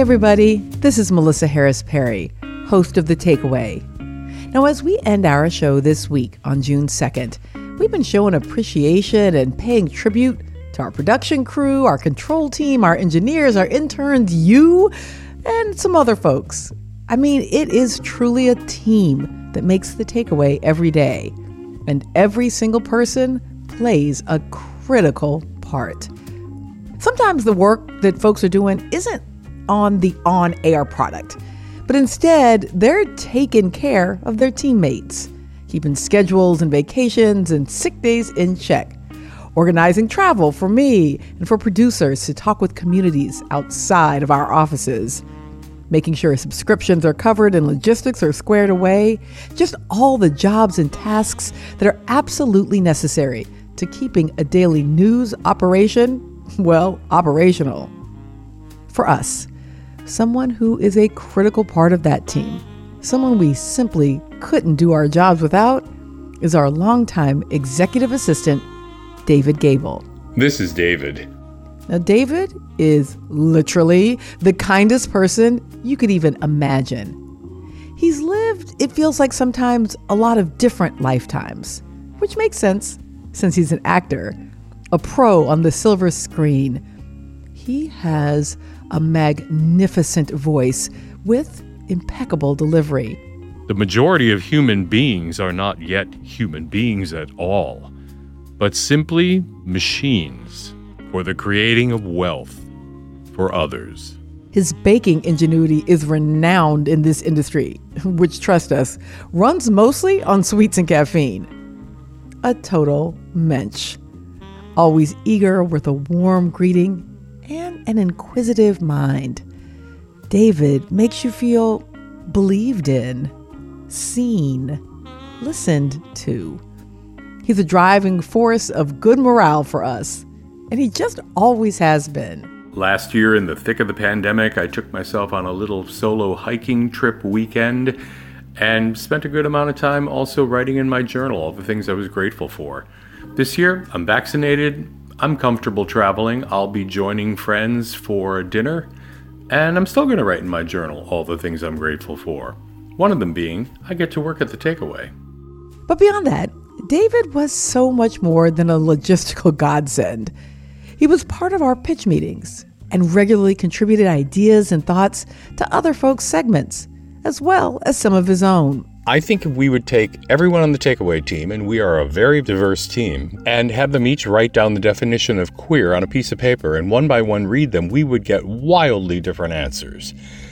everybody. This is Melissa Harris Perry, host of The Takeaway. Now, as we end our show this week on June 2nd, we've been showing appreciation and paying tribute to our production crew, our control team, our engineers, our interns, you, and some other folks. I mean, it is truly a team that makes The Takeaway every day, and every single person plays a critical part. Sometimes the work that folks are doing isn't on the on-air product, but instead they're taking care of their teammates, keeping schedules and vacations and sick days in check, organizing travel for me and for producers to talk with communities outside of our offices, making sure subscriptions are covered and logistics are squared away, just all the jobs and tasks that are absolutely necessary to keeping a daily news operation, well, operational. For us, someone who is a critical part of that team, someone we simply couldn't do our jobs without, is our longtime executive assistant, David Gable. This is David. Now, David is literally the kindest person you could even imagine. He's lived, it feels like sometimes, a lot of different lifetimes, which makes sense since he's an actor, a pro on the silver screen. He has a magnificent voice with impeccable delivery. The majority of human beings are not yet human beings at all, but simply machines for the creating of wealth for others. His baking ingenuity is renowned in this industry, which, trust us, runs mostly on sweets and caffeine. A total mensch. Always eager with a warm greeting and an inquisitive mind. David makes you feel believed in, seen, listened to. He's a driving force of good morale for us, and he just always has been. Last year, in the thick of the pandemic, I took myself on a little solo hiking trip weekend and spent a good amount of time also writing in my journal all the things I was grateful for. This year, I'm vaccinated, I'm comfortable traveling, I'll be joining friends for dinner, and I'm still going to write in my journal all the things I'm grateful for. One of them being, I get to work at The Takeaway. But beyond that, David was so much more than a logistical godsend. He was part of our pitch meetings and regularly contributed ideas and thoughts to other folks' segments, as well as some of his own. I think if we would take everyone on the Takeaway team, and we are a very diverse team, and have them each write down the definition of queer on a piece of paper and one by one read them, we would get wildly different answers.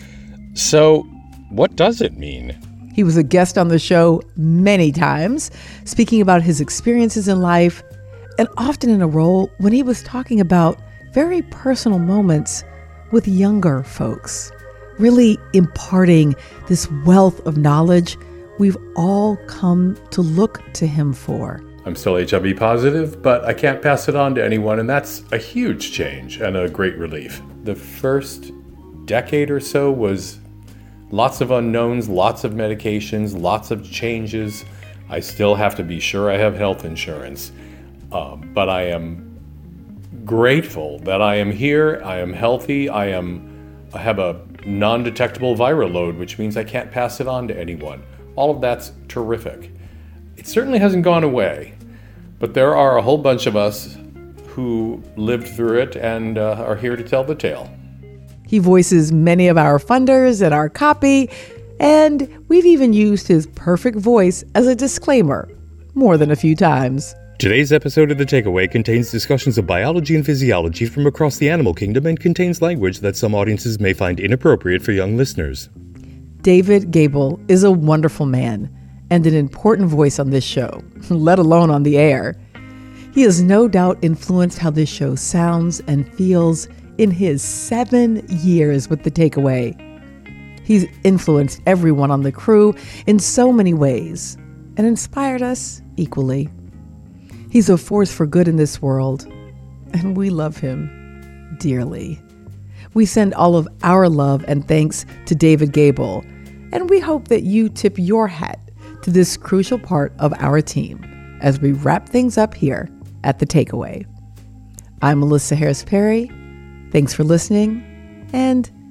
So, what does it mean? He was a guest on the show many times, speaking about his experiences in life, and often in a role when he was talking about very personal moments with younger folks, really imparting this wealth of knowledge we've all come to look to him for. I'm still HIV positive, but I can't pass it on to anyone, and that's a huge change and a great relief. The first decade or so was lots of unknowns, lots of medications, lots of changes. I still have to be sure I have health insurance, but I am grateful that I am here, I am healthy, I have a non-detectable viral load, which means I can't pass it on to anyone. All of that's terrific. It certainly hasn't gone away, but there are a whole bunch of us who lived through it and are here to tell the tale. He voices many of our funders and our copy, and we've even used his perfect voice as a disclaimer more than a few times. Today's episode of The Takeaway contains discussions of biology and physiology from across the animal kingdom and contains language that some audiences may find inappropriate for young listeners. David Gable is a wonderful man and an important voice on this show, let alone on the air. He has no doubt influenced how this show sounds and feels in his 7 years with The Takeaway. He's influenced everyone on the crew in so many ways and inspired us equally. He's a force for good in this world, and we love him dearly. We send all of our love and thanks to David Gable, and we hope that you tip your hat to this crucial part of our team as we wrap things up here at The Takeaway. I'm Melissa Harris Perry. Thanks for listening, and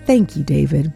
Thank you, David.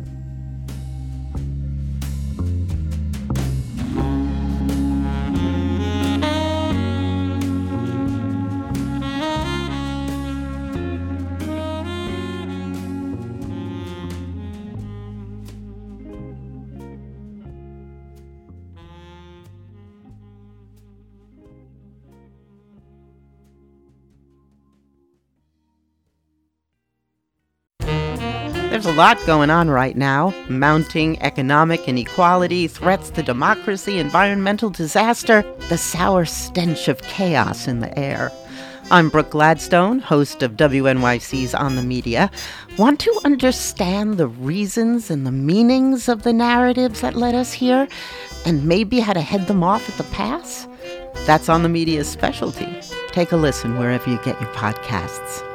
There's a lot going on right now. Mounting economic inequality, threats to democracy, environmental disaster, the sour stench of chaos in the air. I'm Brooke Gladstone, host of WNYC's On the Media. Want to understand the reasons and the meanings of the narratives that led us here, and maybe how to head them off at the pass? That's On the Media's specialty. Take a listen wherever you get your podcasts.